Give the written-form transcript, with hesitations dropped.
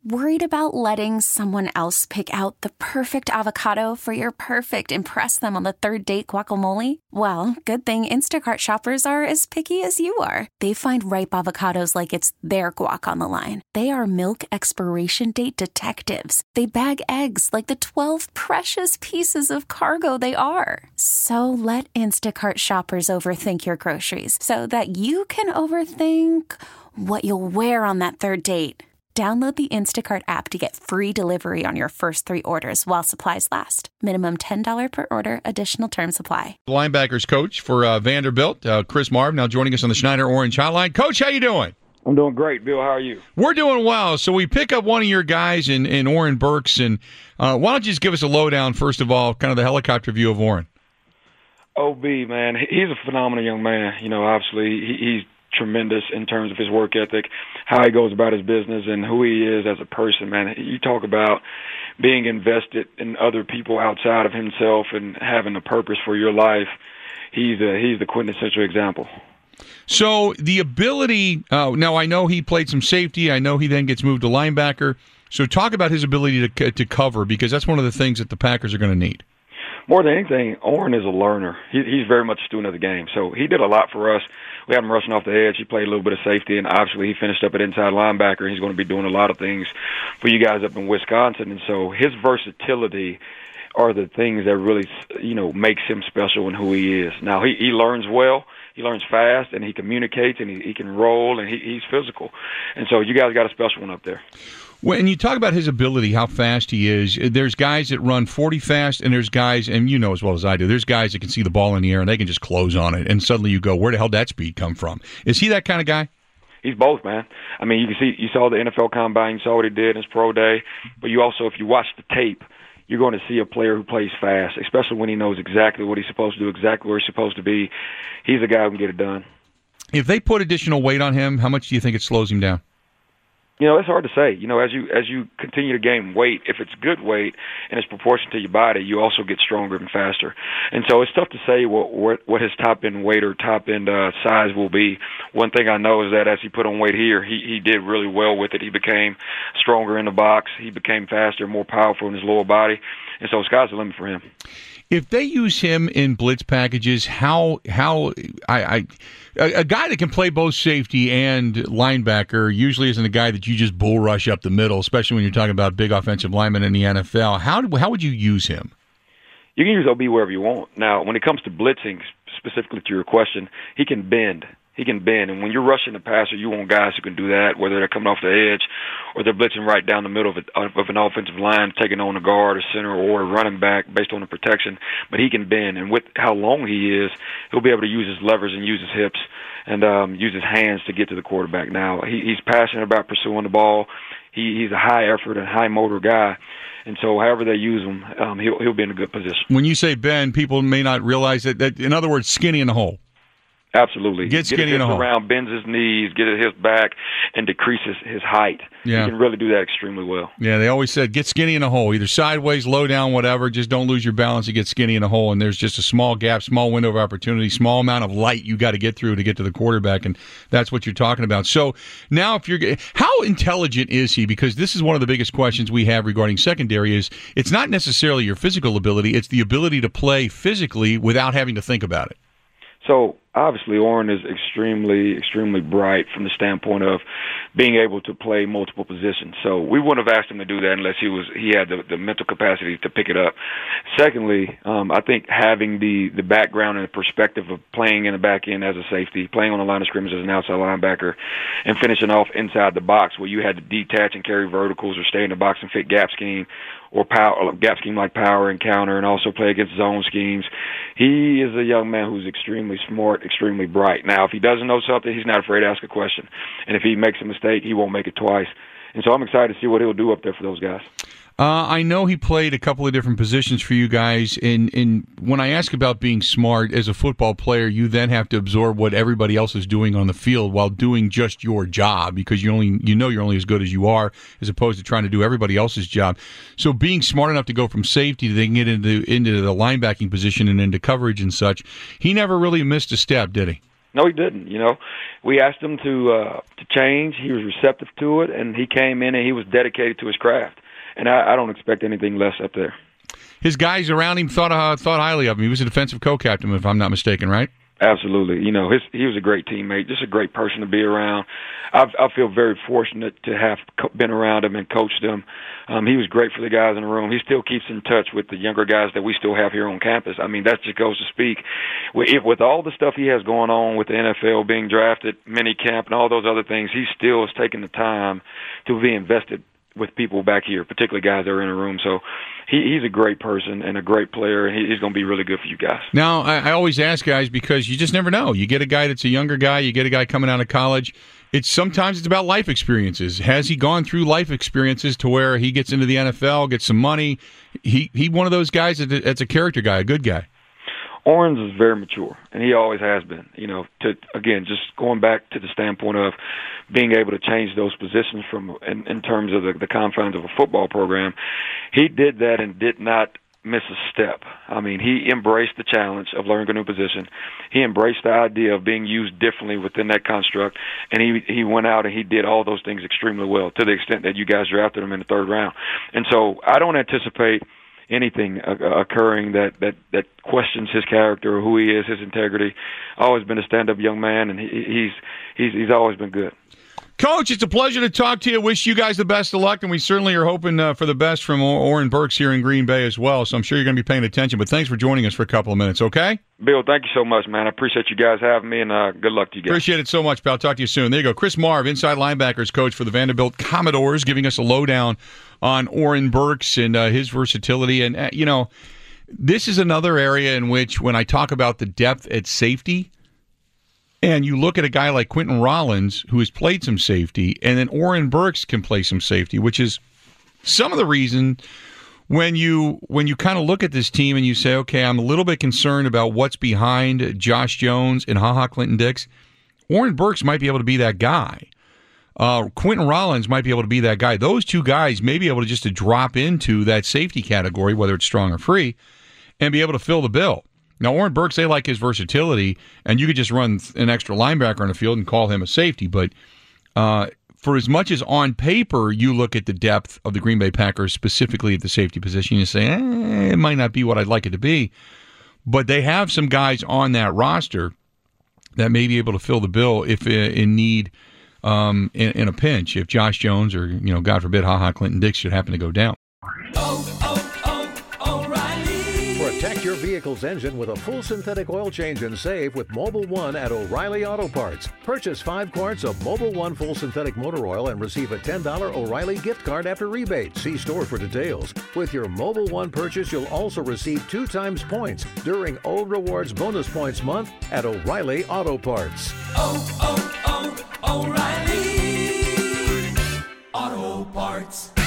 Worried about letting someone else pick out the perfect avocado for your perfect impress them on the third date guacamole? Well, good thing Instacart shoppers are as picky as you are. They find ripe avocados like it's their guac on the line. They are milk expiration date detectives. They bag eggs like the 12 precious pieces of cargo they are. So let Instacart shoppers overthink your groceries so that you can overthink what you'll wear on that third date. Download the Instacart app to get free delivery on your first 3 orders while supplies last. Minimum $10 per order. Additional terms apply. Linebackers coach for Vanderbilt, Chris Marv, now joining us on the Schneider Orange Hotline. Coach, how you doing? I'm doing great, Bill. How are you? We're doing well. So we pick up one of your guys in Oren Burks, and why don't you just give us a lowdown, first of all, kind of the helicopter view of Oren? OB, man, he's a phenomenal young man. You know, obviously, he's tremendous in terms of his work ethic, how he goes about his business, and who he is as a person, man. You talk about being invested in other people outside of himself and having a purpose for your life. He's the quintessential example. So the ability, now I know he played some safety. I know he then gets moved to linebacker. So talk about his ability to cover, because that's one of the things that the Packers are going to need. More than anything, Oren is a learner. He's very much a student of the game. So he did a lot for us. We had him rushing off the edge. He played a little bit of safety, and obviously he finished up at inside linebacker. He's going to be doing a lot of things for you guys up in Wisconsin. And so his versatility are the things that really, makes him special in who he is. Now, he learns well. He learns fast, and he communicates, and he can roll, and he's physical. And so you guys got a special one up there. When you talk about his ability, how fast he is, there's guys that run 40 fast, and there's guys, and you know as well as I do, there's guys that can see the ball in the air, and they can just close on it, and suddenly you go, where the hell did that speed come from? Is he that kind of guy? He's both, man. I mean, you saw the NFL Combine, you saw what he did in his pro day, but you also, if you watch the tape, you're going to see a player who plays fast, especially when he knows exactly what he's supposed to do, exactly where he's supposed to be. He's a guy who can get it done. If they put additional weight on him, how much do you think it slows him down? It's hard to say. As you continue to gain weight, if it's good weight and it's proportional to your body, you also get stronger and faster. And so it's tough to say what his top end weight or top end size will be. One thing I know is that as he put on weight here, he did really well with it. He became stronger in the box. He became faster, more powerful in his lower body. And so sky's the limit for him. If they use him in blitz packages, a guy that can play both safety and linebacker usually isn't a guy that you just bull rush up the middle, especially when you're talking about big offensive linemen in the NFL. How would you use him? You can use OB wherever you want. Now, when it comes to blitzing, specifically to your question, he can bend. And when you're rushing the passer, you want guys who can do that, whether they're coming off the edge or they're blitzing right down the middle of an offensive line, taking on a guard, a center, or a running back based on the protection. But he can bend, and with how long he is, he'll be able to use his levers and use his hips and use his hands to get to the quarterback. Now, he's passionate about pursuing the ball. He's a high-effort and high-motor guy. And so however they use him, he'll be in a good position. When you say bend, people may not realize that in other words, skinny in the hole. Absolutely. Get skinny in the hole. Around, bends his knees, get his back, and decreases his height. Yeah. He can really do that extremely well. Yeah, they always said get skinny in the hole, either sideways, low down, whatever. Just don't lose your balance and get skinny in the hole. And there's just a small gap, small window of opportunity, small amount of light you got to get through to get to the quarterback, and that's what you're talking about. So now, how intelligent is he? Because this is one of the biggest questions we have regarding secondary. Is it's not necessarily your physical ability; it's the ability to play physically without having to think about it. So obviously, Oren is extremely, extremely bright from the standpoint of being able to play multiple positions. So we wouldn't have asked him to do that unless he had the mental capacity to pick it up. Secondly, I think having the background and the perspective of playing in the back end as a safety, playing on the line of scrimmage as an outside linebacker, and finishing off inside the box where you had to detach and carry verticals or stay in the box and fit gap scheme or gap scheme like power and counter, and also play against zone schemes. He is a young man who's extremely smart, extremely bright. Now, if he doesn't know something, he's not afraid to ask a question. And if he makes a mistake, he won't make it twice. And so I'm excited to see what he'll do up there for those guys. I know he played a couple of different positions for you guys. And when I ask about being smart as a football player, you then have to absorb what everybody else is doing on the field while doing just your job, because you're only as good as you are, as opposed to trying to do everybody else's job. So being smart enough to go from safety to then get into the linebacking position and into coverage and such, he never really missed a step, did he? No, he didn't. We asked him to change. He was receptive to it, and he came in and he was dedicated to his craft. And I don't expect anything less up there. His guys around him thought highly of him. He was a defensive co-captain, if I'm not mistaken, right? Absolutely. He was a great teammate, just a great person to be around. I feel very fortunate to have been around him and coached him. He was great for the guys in the room. He still keeps in touch with the younger guys that we still have here on campus. I mean, that just goes to speak. With all the stuff he has going on with the NFL, being drafted, mini camp, and all those other things, he still is taking the time to be invested with people back here, particularly guys that are in the room. So he's a great person and a great player, and he's going to be really good for you guys. Now, I always ask guys because you just never know. You get a guy that's a younger guy, you get a guy coming out of college. Sometimes it's about life experiences. Has he gone through life experiences to where he gets into the NFL, gets some money? He one of those guys that's a character guy, a good guy. Orange is very mature, and he always has been. Again, just going back to the standpoint of being able to change those positions in terms of the confines of a football program, he did that and did not miss a step. I mean, he embraced the challenge of learning a new position. He embraced the idea of being used differently within that construct, and he went out and he did all those things extremely well, to the extent that you guys drafted him in the third round. And so I don't anticipate anything occurring that questions his character or who he is, his integrity. Always been a stand-up young man, and he's always been good. Coach, it's a pleasure to talk to you. Wish you guys the best of luck, and we certainly are hoping for the best from Oren Burks here in Green Bay as well, so I'm sure you're going to be paying attention. But thanks for joining us for a couple of minutes, okay? Bill, thank you so much, man. I appreciate you guys having me, and good luck to you guys. Appreciate it so much, pal. Talk to you soon. There you go. Chris Marv, inside linebackers coach for the Vanderbilt Commodores, giving us a lowdown on Oren Burks and his versatility. And, this is another area in which when I talk about the depth at safety, and you look at a guy like Quentin Rollins, who has played some safety, and then Oren Burks can play some safety, which is some of the reason when you kind of look at this team and you say, okay, I'm a little bit concerned about what's behind Josh Jones and HaHa Clinton-Dix. Oren Burks might be able to be that guy. Quentin Rollins might be able to be that guy. Those two guys may be able to just to drop into that safety category, whether it's strong or free, and be able to fill the bill. Now, Oren Burks, they like his versatility, and you could just run an extra linebacker on the field and call him a safety. But for as much as on paper you look at the depth of the Green Bay Packers, specifically at the safety position, you say, it might not be what I'd like it to be. But they have some guys on that roster that may be able to fill the bill if in need, in a pinch, if Josh Jones or, God forbid, HaHa Clinton-Dix should happen to go down. Protect your vehicle's engine with a full synthetic oil change and save with Mobil 1 at O'Reilly Auto Parts. Purchase 5 quarts of Mobil 1 full synthetic motor oil and receive a $10 O'Reilly gift card after rebate. See store for details. With your Mobil 1 purchase, you'll also receive 2 times points during O Rewards Bonus Points Month at O'Reilly Auto Parts. O'Reilly Auto Parts.